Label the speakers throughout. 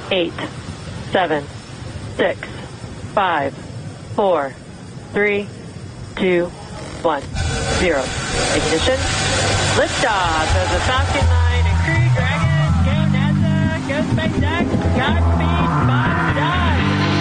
Speaker 1: 8, 7, 6, 5, 4, 3, 2, 1, 0. Ignition. Liftoff of the Falcon 9 and Crew Dragon. Go NASA. Go SpaceX. Godspeed. Bon voyage.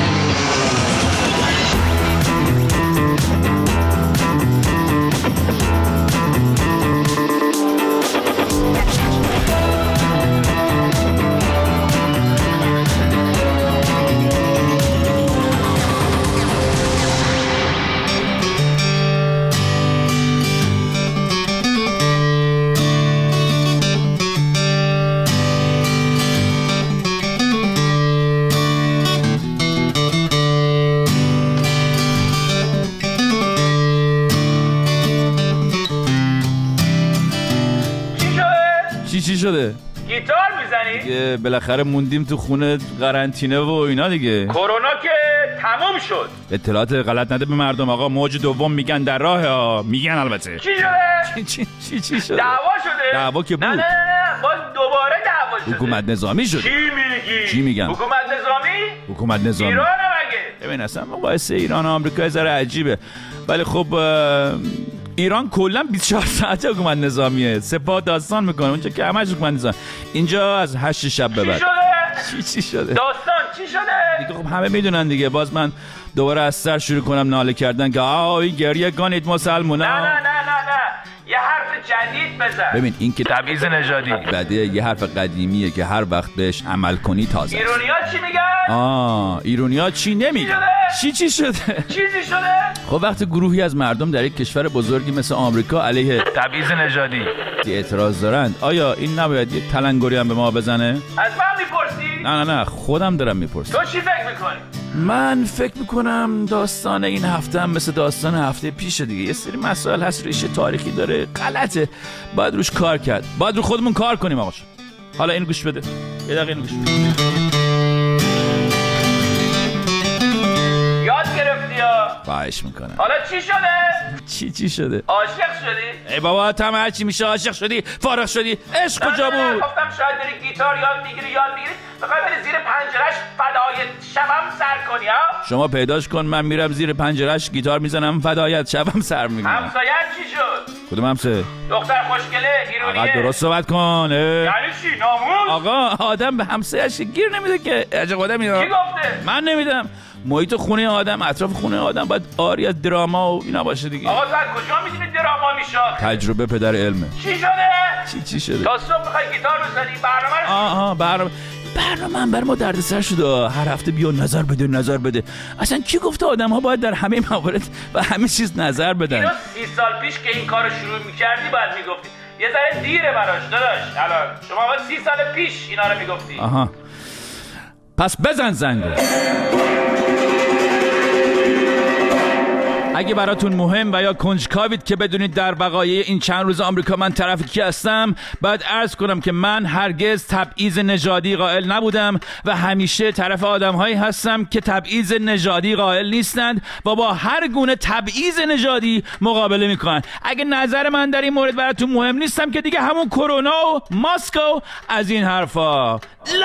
Speaker 2: چی شده؟
Speaker 3: گیتار میزنی؟
Speaker 2: بالاخره موندیم تو خونه قرنطینه و اینا دیگه.
Speaker 3: کرونا که تموم شد.
Speaker 2: اطلاعات غلط نده به مردم آقا. موج دوم میگن در راه ها. میگن البته.
Speaker 3: چی شده؟
Speaker 2: چی شده؟
Speaker 3: دعوا شده؟
Speaker 2: دعوا که بود.
Speaker 3: نه باز دوباره دعوا شده.
Speaker 2: حکومت نظامی شد.
Speaker 3: چی میگی؟
Speaker 2: چی میگن؟
Speaker 3: حکومت نظامی؟
Speaker 2: ایران
Speaker 3: مگه؟
Speaker 2: ببین اصلا مقایسه ایران و آمریکا ذره عجیبه. ولی خب ایران کلا 24 ساعته حکومت نظامیه. سپاه داستان میکنه اونجا که همش حکومت نظامی. اینجا از 8 شب به بعد. چی شده؟
Speaker 3: داستان چی شده؟
Speaker 2: دیگه خب همه میدونن دیگه. باز من دوباره از سر شروع کنم ناله کردن که این گریه گانید مسلمونا.
Speaker 3: نه یه حرف جدید بزن.
Speaker 2: ببین این که
Speaker 3: تبعیض نژادی
Speaker 2: بده یه حرف قدیمیه که هر وقت بهش عمل کنی تازه.
Speaker 3: ایرونیا چی میگن؟
Speaker 2: ایرونیا چی نمیگن. چی شده؟
Speaker 3: چیزی شده؟
Speaker 2: خب وقتی گروهی از مردم در یک کشور بزرگی مثل آمریکا علیه
Speaker 3: تبعیض نژادی
Speaker 2: اعتراض دارند، آیا این نباید یه تلنگری هم به ما بزنه؟
Speaker 3: از من میپرسی؟
Speaker 2: نه خودم دارم میپرسم.
Speaker 3: تو چی فکر میکنی؟
Speaker 2: من فکر میکنم داستان این هفته هم مثل داستان هفته پیش دیگه. یه سری مسائل هست ریشه تاریخی داره، غلطه، باید روش کار کرد. باید رو خودمون کار کنیم آقا. حالا اینو گوش بده. یه دقیقه اینو گوش بده.
Speaker 3: یاد گرفتی یا؟
Speaker 2: خواهش میکنم.
Speaker 3: حالا چی شده؟
Speaker 2: چی شده؟
Speaker 3: عاشق شدی؟
Speaker 2: ای بابا تمام هرچی میشه عاشق شدی، فارغ شدی، عشق کجا بود؟
Speaker 3: گفتم شاید داری گیتار یاد میگیری بخوای بری زیر پنجرش فدای شبم سر کنی ها؟
Speaker 2: شما پیداش کن، من میرم زیر پنجرش گیتار میزنم فدایت شبم سر میگیرم.
Speaker 3: همسایت چی شد؟
Speaker 2: کدوم همسایه؟
Speaker 3: دختر خوشگله ایرونیه.
Speaker 2: آقا درست صحبت کن.
Speaker 3: یعنی چی ناموس؟
Speaker 2: آقا آدم به همسایه‌اش گیر نمیده که عجب آدم اینا.
Speaker 3: کی گفته؟
Speaker 2: من نمیدم. محیط خونه آدم، اطراف خونه آدم باید آری از دراما و اینا باشه دیگه.
Speaker 3: آقا تو از کجا میدونی دراما میشه؟
Speaker 2: تجربه پدر علمه.
Speaker 3: چی شده؟
Speaker 2: چی شده؟
Speaker 3: تا صبح میخوای گیتار بزنی؟
Speaker 2: برنامه برای ما دردسر شده. هر هفته بیا نظر بده. اصلا کی گفته آدم ها باید در همه موارد و همه چیز نظر بدن؟
Speaker 3: اینو 30 سال پیش که این کارو شروع میکردی باید میگفتی. یه ذره دیره براش داداش. الان شما باید 30 سال پیش اینا رو میگفتی.
Speaker 2: پس بزن زنگو. اگه براتون مهم و یا کنجکاوید که بدونید در وقایع این چند روز آمریکا من طرف کی هستم، باید عرض کنم که من هرگز تبعیض نژادی قائل نبودم و همیشه طرف آدم‌هایی هستم که تبعیض نژادی قائل نیستند و با هر گونه تبعیض نژادی مقابله میکنن. اگه نظر من در این مورد براتون مهم نیستم که دیگه همون کرونا و ماسک و از این حرفا.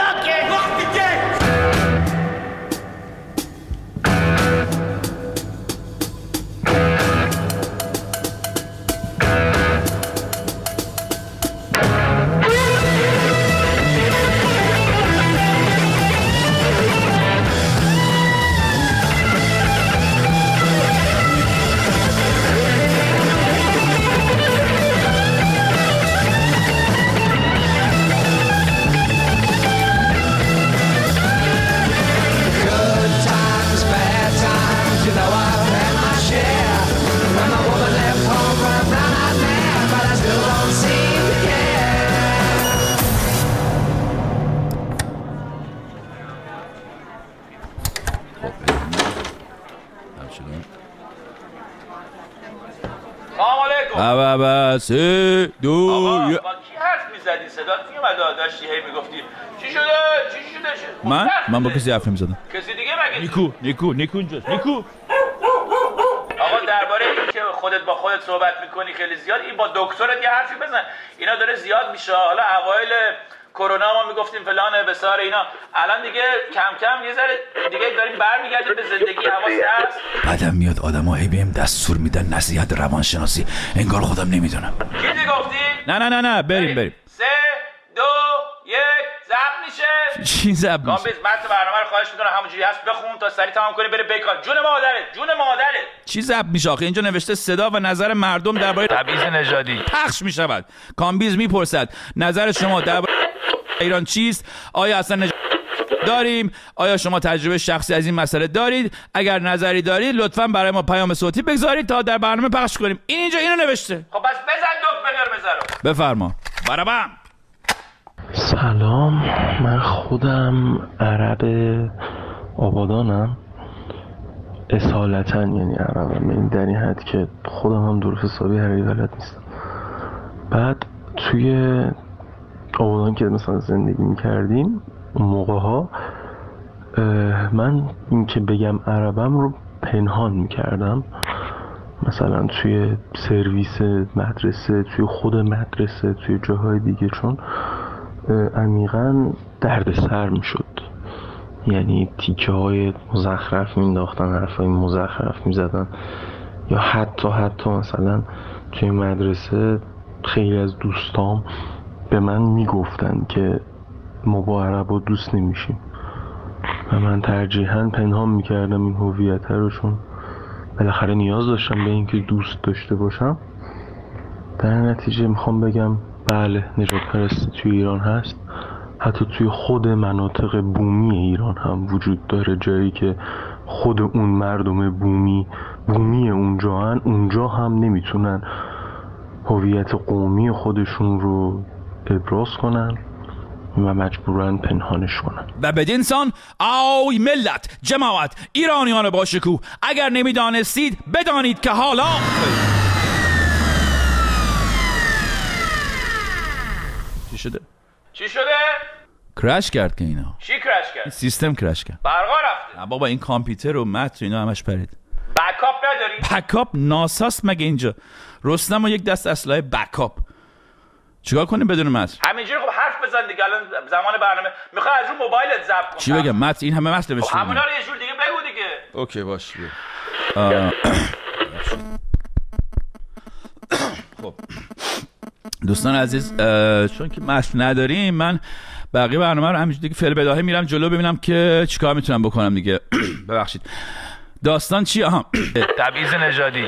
Speaker 2: سه دو
Speaker 3: آقا با کی حرف میزدی؟ صدات میومد داشتی هی میگفتی چی شده؟
Speaker 2: من با کسی حرف نمیزدم.
Speaker 3: کسی دیگه مگه؟
Speaker 2: نیکو اینجاست. نیکو
Speaker 3: آقا درباره این که خودت با خودت صحبت میکنی خیلی زیاد، این با دکترت یه حرفی بزن. اینا داره زیاد میشه. حالا اوایل کرونا ما میگفتیم فلانه بسار اینا، الان دیگه کم کم یه ذره دیگه داریم برمیگردیم به زندگی، حواس هست.
Speaker 2: بعدم میاد آدم‌ها هی بهم دستور میدن نصیحت روانشناسی، انگار خودم نمیدونم.
Speaker 3: چیزی گفتی؟
Speaker 2: نه بریم
Speaker 3: 3 2 1 ضبط میشه.
Speaker 2: چی ضبط میشه؟
Speaker 3: کامبیز متن برنامه رو خواهش میکنم همونجوری هست بخون تا سریع تمام کنی بره بیکار. جون مادرت
Speaker 2: چی ضبط میشه آخه؟ اینجا نوشته صدا و نظر مردم درباره
Speaker 3: تبعیض نژادی
Speaker 2: پخش میشود. کامبیز میپرسد نظر شما درباره ایران چیست؟ آیا اصلا داریم؟ آیا شما تجربه شخصی از این مسئله دارید؟ اگر نظری دارید لطفاً برای ما پیام صوتی بگذارید تا در برنامه پخش کنیم. این اینجا اینو نوشته.
Speaker 3: خب بس بزن دکمه قرمز رو.
Speaker 2: بفرما. برابم.
Speaker 4: سلام، من خودم عرب آبادانم، اصالتا یعنی عربم، این در این حد که خودم هم درست حسابی عربی بلد نیستم. بعد توی آبادان که مثلا زندگی میکردیم اون موقع ها من این که بگم عربم رو پنهان میکردم، مثلا توی سرویس مدرسه، توی خود مدرسه، توی جاهای دیگه، چون عمیقاً دردسر میشد. یعنی تیکه های مزخرف مینداختن، حرفای مزخرف میزدن، یا حتی مثلا توی مدرسه خیلی از دوستام به من میگفتن که ما با عربا دوست نمیشیم و من ترجیحاً پنهان میکردم این هویت رو، چون بالاخره نیاز داشتم به اینکه دوست داشته باشم. در نتیجه میخوام بگم بله، نژاد پرستی توی ایران هست، حتی توی خود مناطق بومی ایران هم وجود داره، جایی که خود اون مردم بومی اونجا هم نمیتونن هویت قومی خودشون رو ابراز کنن و مجبورن پنهانش کنن.
Speaker 2: و بدین سان آی ملت، جماعت، ایرانیان با شکوه، اگر نمیدانستید بدانید که حالا
Speaker 3: چی شده؟
Speaker 2: کرش کرد که اینا.
Speaker 3: چی کرش کرد؟
Speaker 2: سیستم کرش کرد.
Speaker 3: برقا رفته.
Speaker 2: بابا این کامپیوتر و متن اینا همش پرید.
Speaker 3: بکاپ نداری؟
Speaker 2: بکاپ ناساست مگه اینجا؟ رستم و یک دست اسلحه بکاپ. چیکار کنیم بدون متن؟
Speaker 3: همینجوری خب حرف بزن دیگه، الان زمان برنامه. میخوای از رو موبایلت ضبط کنی؟
Speaker 2: چی بگم؟ متن این همه متن نوشته.
Speaker 3: همونا رو یه جور دیگه بگو دیگه.
Speaker 2: اوکی باشه. خب دوستان عزیز، چون که متن نداریم، من بقیه برنامه رو همینجوری دیگه فعل بداهه میرم جلو ببینم که چیکار میتونم بکنم دیگه. ببخشید. داستان چی؟
Speaker 3: تبعیض نژادی.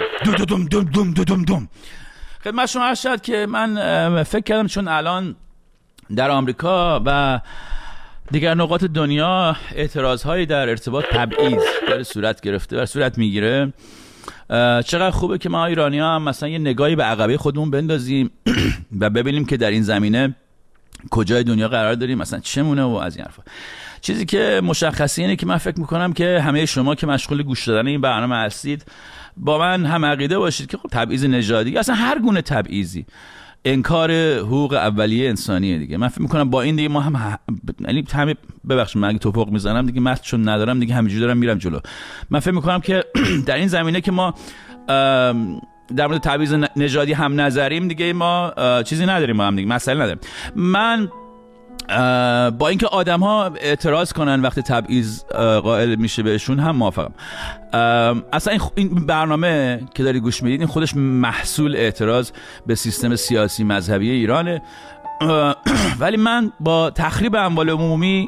Speaker 2: دوم خدمت شما عرض شد که من فکر کردم چون الان در آمریکا و دیگر نقاط دنیا اعتراضهایی در ارتباط تبعیض داره صورت گرفته و صورت میگیره، چقدر خوبه که ما ایرانی‌ها هم مثلا یه نگاهی به عقبه خودمون بندازیم و ببینیم که در این زمینه کجای دنیا قرار داریم، مثلا چمونه و از این حرفا. چیزی که مشخصه اینه که من فکر میکنم که همه شما که مشغول گوش دادن این برنامه هستید با من هم عقیده باشید که خب تبعیض نژادی، اصلا هر گونه تبعیضی انکار حقوق اولیه انسانیه دیگه. من فکر میکنم با این دیگه ما هم یعنی همه ببخشید من اگه توپق میزنم دیگه متن چون ندارم دیگه همینجوری دارم میرم جلو. من فکر میکنم که در این زمینه که ما در مورد تبعیض نژادی هم نظریم دیگه، ما چیزی نداریم با هم دیگه، مسئله نداریم. من با اینکه آدم‌ها اعتراض کنن وقتی تبعیض قائل میشه بهشون هم موافقم. اصلا این برنامه که داری گوش میدید این خودش محصول اعتراض به سیستم سیاسی مذهبی ایرانه، ولی من با تخریب اموال عمومی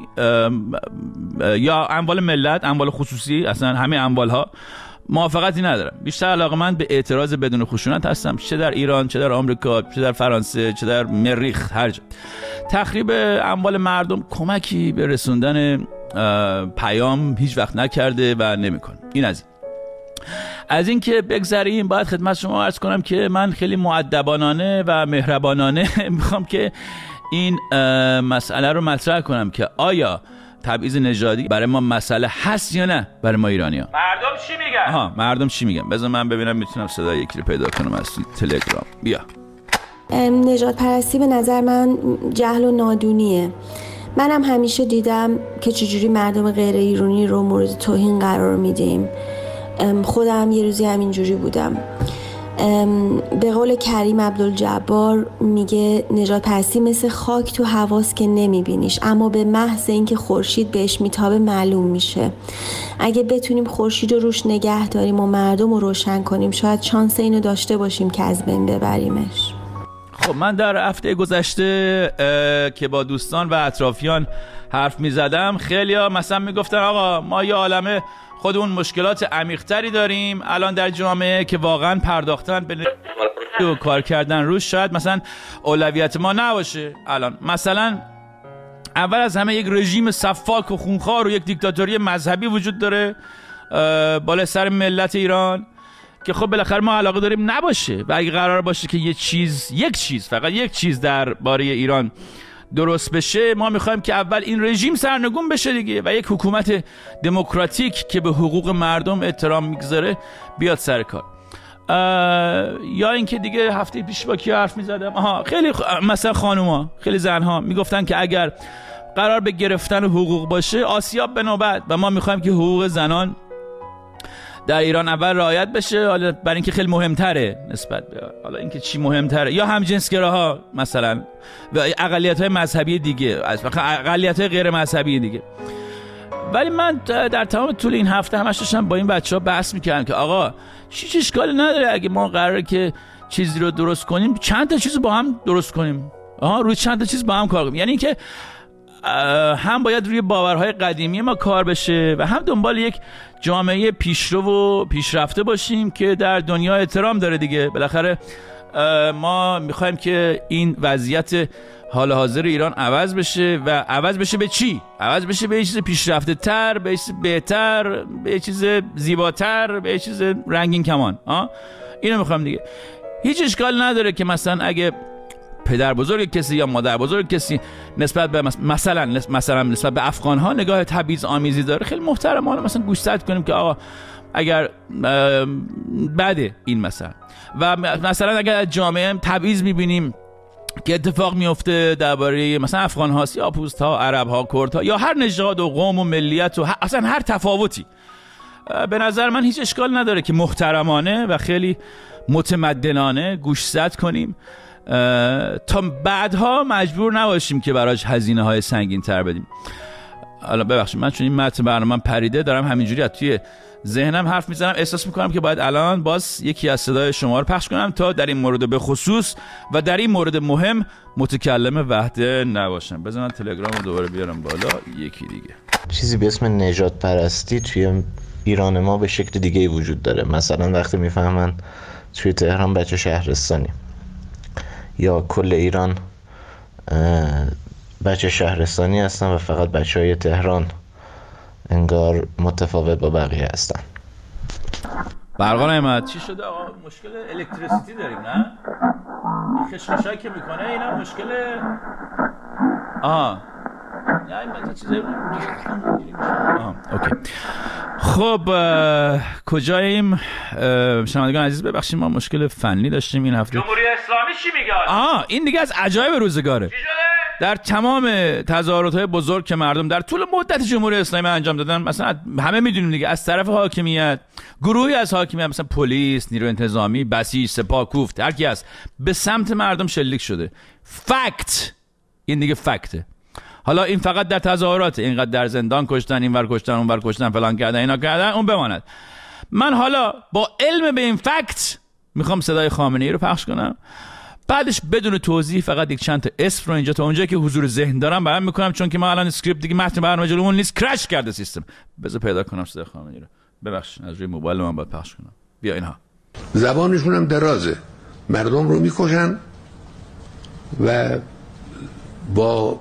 Speaker 2: یا اموال ملت، اموال خصوصی، اصلا همه اموالها موافقتی ندارم. بیشتر علاقه من به اعتراض بدون خشونت هستم، چه در ایران، چه در آمریکا، چه در فرانسه، چه در مریخ، هر جا. تخریب اموال مردم کمکی به رسوندن پیام هیچ وقت نکرده و نمیکنه. این از این که بگذریم، باید خدمت شما عرض کنم که من خیلی مؤدبانه و مهربانانه میخوام که این مسئله رو مطرح کنم که آیا تبعیض نژادی برای ما مسئله هست یا نه برای ما ایرانی‌ها.
Speaker 3: مردم چی میگن؟
Speaker 2: مردم چی میگن؟ بذار من ببینم میتونم صدای یکی رو پیدا کنم از تلگرام. بیا.
Speaker 5: نژاد پرستی به نظر من جهل و نادونیه. منم همیشه دیدم که چجوری مردم غیر ایرانی رو مورد توهین قرار میدیم. خودم یه روزی همینجوری بودم. به قول کریم عبدالجبار میگه نجات پرستی مثل خاک تو هواست که نمیبینیش، اما به محض اینکه خورشید بهش میتابه معلوم میشه. اگه بتونیم خورشید رو روش نگه داریم و مردم رو روشن کنیم، شاید شانس اینو داشته باشیم که از بین ببریمش.
Speaker 2: خب من در هفته گذشته که با دوستان و اطرافیان حرف میزدم، خیلیا مثلا میگفتن آقا ما یه عالمه خودمون مشکلات عمیق‌تری داریم الان در جامعه که واقعا پرداختن به و کار کردن روش شاید مثلا اولویت ما نباشه. الان مثلا اول از همه یک رژیم صفاک و خونخوار و یک دیکتاتوری مذهبی وجود داره بالای سر ملت ایران که خب بالاخره ما علاقه داریم نباشه، و اگه قرار باشه که فقط یک چیز در باره ایران درست بشه، ما میخوایم که اول این رژیم سرنگون بشه دیگه و یک حکومت دموکراتیک که به حقوق مردم احترام میگذاره بیاد سر کار. یا اینکه دیگه هفته پیش با کی حرف میزدم، خیلی مثلا خانوما، خیلی زنها میگفتن که اگر قرار به گرفتن حقوق باشه آسیاب به نوبت، و ما میخوایم که حقوق زنان در ایران اول رعایت بشه، حالا برای اینکه خیلی مهمتره نسبت به حالا اینکه چی مهمتره، یا همجنسگراها مثلا و اقلیت‌های مذهبی دیگه، اقلیت‌های غیر مذهبی دیگه. ولی من در تمام طول این هفته همش داشتم با این بچه‌ها بحث می‌کردم که آقا هیچ اشکالی نداره اگه ما قراره که چیزی رو درست کنیم، چند تا چیز با هم درست کنیم، روی چند تا چیز با هم کار کنیم. یعنی اینکه هم باید روی باورهای قدیمی ما کار بشه و هم دنبال یک جامعه پیشرو و پیشرفته باشیم که در دنیا احترام داره دیگه. بالاخره ما میخوایم که این وضعیت حال حاضر ایران عوض بشه، و عوض بشه به چی؟ عوض بشه به یه چیز پیشرفته تر، به یه چیز بهتر، به یه چیز زیباتر، به یه چیز رنگین کمان. اینو میخوایم دیگه. هیچ اشکال نداره که مثلا اگه پدر بزرگ کسی یا مادر بزرگ کسی نسبت به مثلا نسبت به افغان ها نگاه تبعیض آمیزی داره، خیلی محترمانه مثلا گوشزد کنیم که آقا اگر بده این مثلا اگر از جامعه تبعیض میبینیم که اتفاق میفته درباره مثلا افغان ها، سیاه‌پوست ها، عرب ها، کرد ها، یا هر نژاد و قوم و ملیت و اصلا هر تفاوتی، به نظر من هیچ اشکال نداره که محترمانه و خیلی متمدنانه گوشزد کنیم تا بعدها مجبور نباشیم که براش هزینه های سنگین تر بدیم. حالا ببخشید من چون این متن برنامه پریده دارم همینجوری از توی ذهنم حرف میزنم، احساس میکنم که باید الان باز یکی از صدای شما رو پخش کنم تا در این مورد به خصوص و در این مورد مهم متکلم وحده نباشم. بزنم تلگرام رو دوباره بیارم بالا. یکی دیگه
Speaker 6: چیزی به اسم نژاد پرستی توی ایران ما به شکل دیگه وجود داره. مثلا وقتی میفهمن توی تهران بچه شهرستانی یا کل ایران بچه شهرستانی هستن و فقط بچه های تهران انگار متفاوت با بقیه هستن.
Speaker 2: برقا نعمت چی شده آقا؟ مشکل الکتریسیتی داریم نه؟ خشخشایی که میکنه اینا مشکل نه من چیزایی اوکی. خب کجاییم شنوندگان عزیز؟ ببخشید ما مشکل فنی داشتیم این هفته.
Speaker 3: جمهوری اسلامی چی میگه؟
Speaker 2: این دیگه از عجایب روزگاره.
Speaker 3: چی شده؟
Speaker 2: در تمام تظاهرات‌های بزرگ که مردم در طول مدت جمهوری اسلامی انجام دادن، مثلا همه میدونیم دیگه، از طرف حاکمیت، گروهی از حاکمیت مثلا پلیس، نیروی انتظامی، بسیج، سپاه، کوفت، هر کی هست به سمت مردم شلیک شده. فکت، این دیگه فکته. حالا این فقط در تظاهرات، اینقدر در زندان کشتن، اینور کشتن، اونور کشتن، فلان کردن، اینا کردن، اون بماند. من حالا با علم به این فکت میخوام صدای خامنه‌ای رو پخش کنم، بعدش بدون توضیح فقط یک چند تا اسم رو اینجا تا اونجایی که حضور ذهن دارم بیان میکنم، چون که ما الان اسکریپت دیگه متن برنامه جلومون نیست، کرش کرده سیستم. بذار پیدا کنم صدای خامنه‌ای رو. ببخشید از روی موبایل من باید پخش کنم. بیا اینها.
Speaker 7: زبانشون هم درازه، مردم رو میکشن و با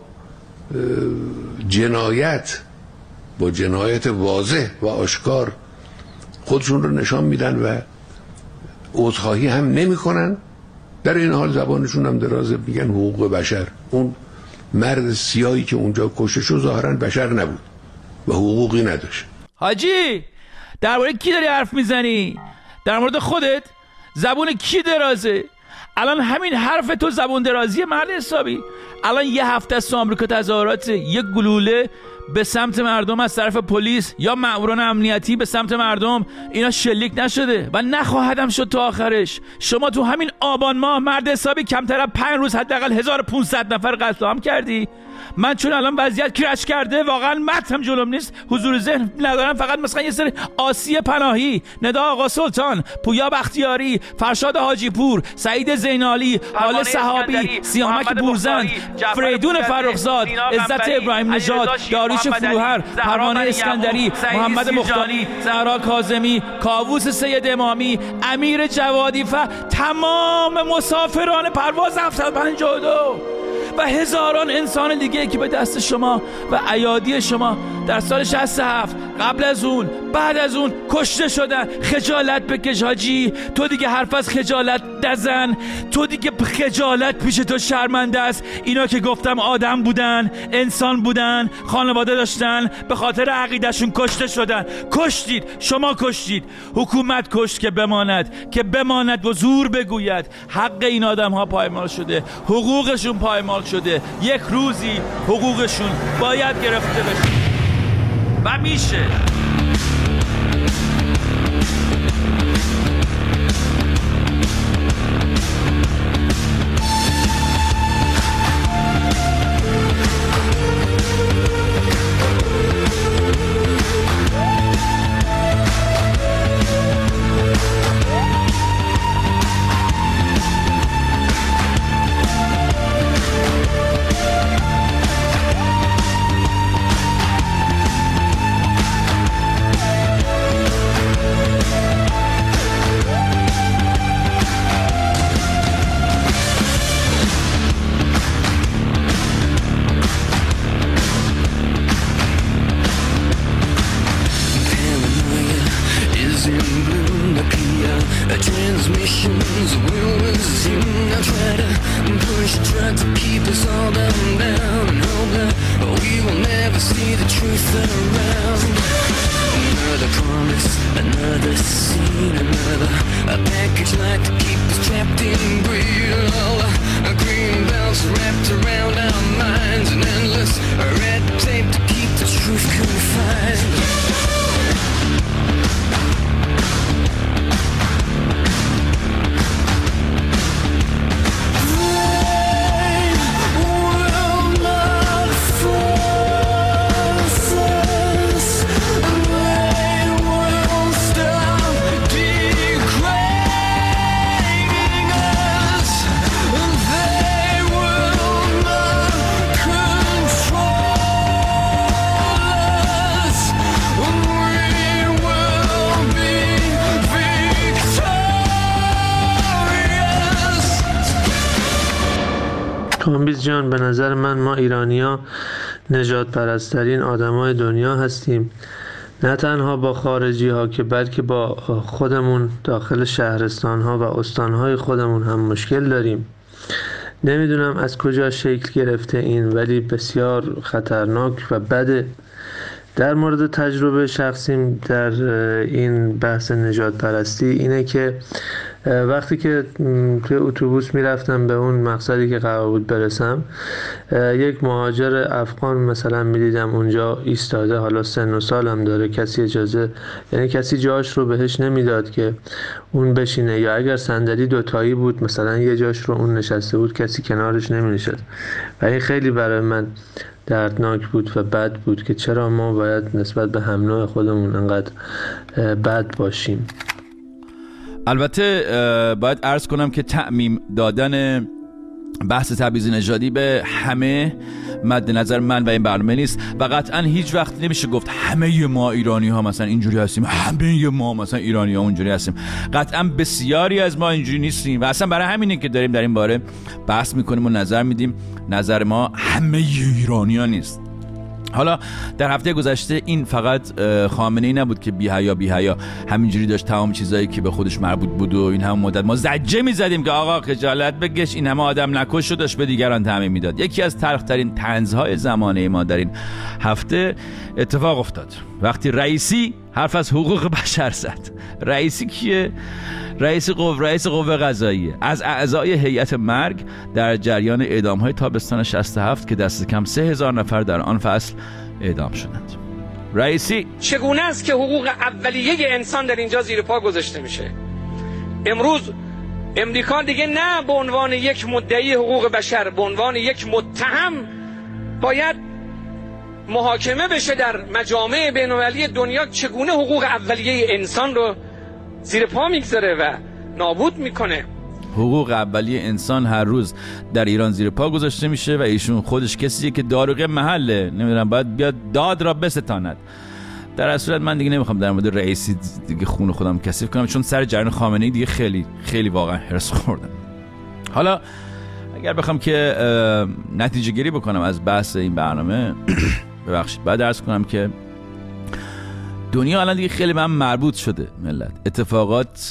Speaker 7: جنایت واضح و آشکار خودشون رو نشان میدن و عذرخواهی هم نمیکنن. در این حال زبانشون هم درازه، میگن حقوق بشر. اون مرد سیاهی که اونجا کشته شد ظاهرا بشر نبود و حقوقی نداشت.
Speaker 2: حاجی درباره کی داری حرف میزنی؟ در مورد خودت؟ زبون کی درازه؟ الان همین حرف تو زبون درازی مرد حسابی. الان یه هفته از آمریکا تظاهرات، یک گلوله به سمت مردم از طرف پلیس یا ماموران امنیتی به سمت مردم اینا شلیک نشده و نخواهدم شد تا آخرش. شما تو همین آبان ماه مرد حسابی کمتر از 5 روز حداقل 1500 نفر قتل عام کردی. من چون الان وضعیت کرش کرده واقعا متم جلوم نیست، حضور ذهن ندارم، فقط مثلا یه سری آسیه پناهی، ندا آقا سلطان، پویا بختیاری، فرشاد حاجی پور، سعید زینالی، حال صحابی، سیامک بورزن، فریدون فرخزاد، عزت ابراهیم نژاد، داریوش فروهر، پروانه اسکندری، محمد مختاری، زهرا کاظمی، کاووس سید امامی، امیر جوادی و تمام مسافران پرواز 752 و هزاران انسان دیگه که به دست شما و ایادی شما در سال 67 قبل از اون بعد از اون کشته شدن. خجالت بکش حاجی، تو دیگه حرف از خجالت نزن، تو دیگه خجالت پیش تو شرمنده است. اینا که گفتم آدم بودن، انسان بودن، خانواده داشتن، به خاطر عقیدهشون کشته شدن. کشتید، شما کشتید، حکومت کشت که بماند و زور بگوید حق این آدم ها پایمال شده، حقوقشون پایمال شده. یک روزی حقوقشون باید گرفته بشه و میشه.
Speaker 8: کامبیز جان، به نظر من ما ایرانی‌ها نژاد پرست‌ترین آدمای دنیا هستیم، نه تنها با خارجی ها که بلکه با خودمون داخل شهرستان ها و استان های خودمون هم مشکل داریم. نمیدونم از کجا شکل گرفته این، ولی بسیار خطرناک و بده. در مورد تجربه شخصیم در این بحث نژاد پرستی اینه که وقتی که توی اتوبوس میرفتم به اون مقصدی که قرار بود برسم، یک مهاجر افغان مثلا میدیدم اونجا ایستاده، حالا سن و سالم داره، کسی جاش رو بهش نمیداد که اون بشینه، یا اگر صندلی دوتایی بود مثلا یه جاش رو اون نشسته بود کسی کنارش نمینشست. و این خیلی برای من دردناک بود و بد بود که چرا ما باید نسبت به هم نوع خودمون انقدر بد باشیم.
Speaker 2: البته باید عرض کنم که تعمیم دادن بحث تبعیض نژادی به همه مد نظر من و این برنامه نیست و قطعا هیچ وقت نمیشه گفت همه ما ایرانی ها مثلا اینجوری هستیم، همه ما مثلا ایرانی ها اونجوری هستیم. قطعا بسیاری از ما اینجوری نیستیم و اصلا برای همینه که داریم در این باره بحث میکنیم و نظر میدیم. نظر ما همه ایرانی ها نیست. حالا در هفته گذشته این فقط خامنه‌ای نبود که بی حیا همینجوری داشت تمام چیزایی که به خودش مربوط بود و این هم مدت ما زجه می‌زدیم که آقا خجالت بکش، این همه آدم نکش رو داشت به دیگران تعمیم میداد. یکی از تلخ‌ترین طنزهای زمانه ما در این هفته اتفاق افتاد وقتی رئیسی حرف از حقوق بشر زد. رئیسی کیه؟ رئیس قوه قضاییه، از اعضای هیئت مرگ در جریان اعدام‌های تابستان 67 که دست کم 3000 نفر در آن فصل اعدام شدند. رئیسی:
Speaker 9: چگونه است که حقوق اولیه انسان در اینجا زیر پا گذاشته میشه؟ امروز امریکا دیگه نه به عنوان یک مدعی حقوق بشر، به عنوان یک متهم باید محاکمه بشه در مجامع بین‌المللی دنیا. چگونه حقوق اولیه انسان رو زیر پا میگذاره و نابود میکنه.
Speaker 2: حقوق اولیه انسان هر روز در ایران زیر پا گذاشته میشه و ایشون خودش کسیه که داروغ محله، نمیدونم باید بیاد داد را بستاند. در اصل صورت من دیگه نمیخوام در مورد رئیسی دیگه خون خودم کثیف کنم، چون سر جریان خامنه‌ای دیگه خیلی واقعا هرس خوردم. حالا اگر بخوام که نتیجه گیری بکنم از بحث این برنامه ببخشید باید عرض کنم که دنیا الان دیگه خیلی به هم مربوط شده. ملت اتفاقات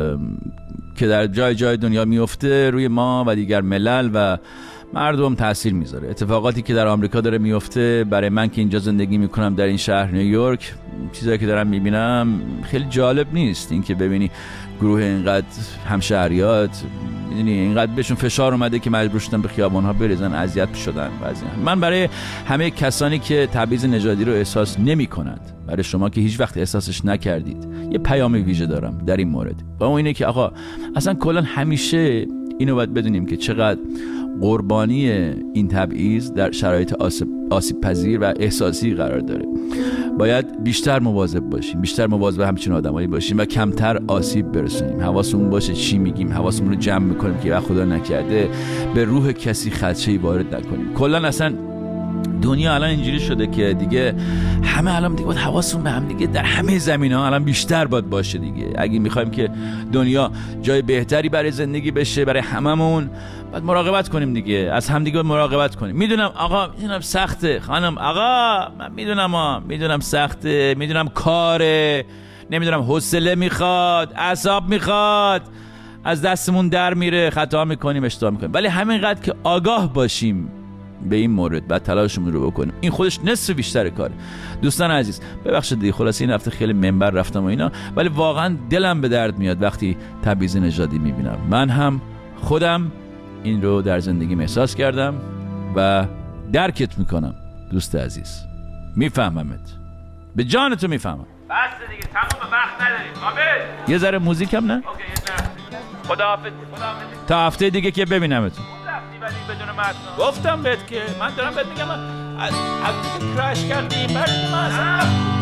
Speaker 2: که در جای دنیا میفته روی ما و دیگر ملل و مردم تاثیر میذاره. اتفاقاتی که در آمریکا داره میفته برای من که اینجا زندگی میکنم در این شهر نیویورک، چیزایی که دارم میبینم خیلی جالب نیست. این که ببینی گروه اینقدر همشهریات میدونی اینقدر بهشون فشار اومده که مجبور شدن به خیابان‌ها بریزن، اذیت شدن. من برای همه کسانی که تبعیض نژادی رو احساس نمی‌کنند، برای شما که هیچ وقت احساسش نکردید، یه پیام ویژه دارم در این مورد. و اون اینه که آقا اصلا کلا همیشه اینو باید بدونیم که چقدر قربانی این تبعیض در شرایط آسیب پذیر و احساسی قرار داره. باید بیشتر مواظب باشیم، بیشتر مواظب همچین آدمایی باشیم و کمتر آسیب برسونیم. حواسمون باشه چی میگیم، حواسمون رو جمع میکنیم که وقت خدا نکرده به روح کسی خدشه‌ای وارد نکنیم. کلا اصلا دنیا الان اینجوری شده که دیگه همه الان دیگه باید حواسمون به هم دیگه در همه زمینه‌ها الان بیشتر باید باشه دیگه. اگه میخوایم که دنیا جای بهتری برای زندگی بشه برای هممون، باید مراقبت کنیم دیگه، از هم دیگه مراقبت کنیم. میدونم آقا، میدونم سخته خانم، آقا من میدونم سخته، میدونم کاره، نمیدونم حوصله میخواد، اعصاب میخواد، از دستمون در میره، خطا میکنیم، اشتباه میکنیم، ولی همینقدر که آگاه باشیم به این مورد بعد تلاشمون رو بکنیم، این خودش نصف بیشتر کاره. دوستان عزیز ببخشید دیگه، خلاص این هفته خیلی منبر رفتم و اینا، ولی واقعا دلم به درد میاد وقتی تبعیض نژادی میبینم. من هم خودم این رو در زندگیم احساس کردم و درکت میکنم دوست عزیز، میفهممت، به جان تو میفهمم.
Speaker 3: بس دیگه، تمام وقت نداریم. قابل
Speaker 2: یه ذره موزیک هم نه؟
Speaker 3: اوکی، یه ذره. خداحافظ.
Speaker 2: تا هفته دیگه که ببینمتون.
Speaker 3: ولی بدون متن
Speaker 2: گفتم بهت که من دارم بهت میگم از کرش کردی بعد من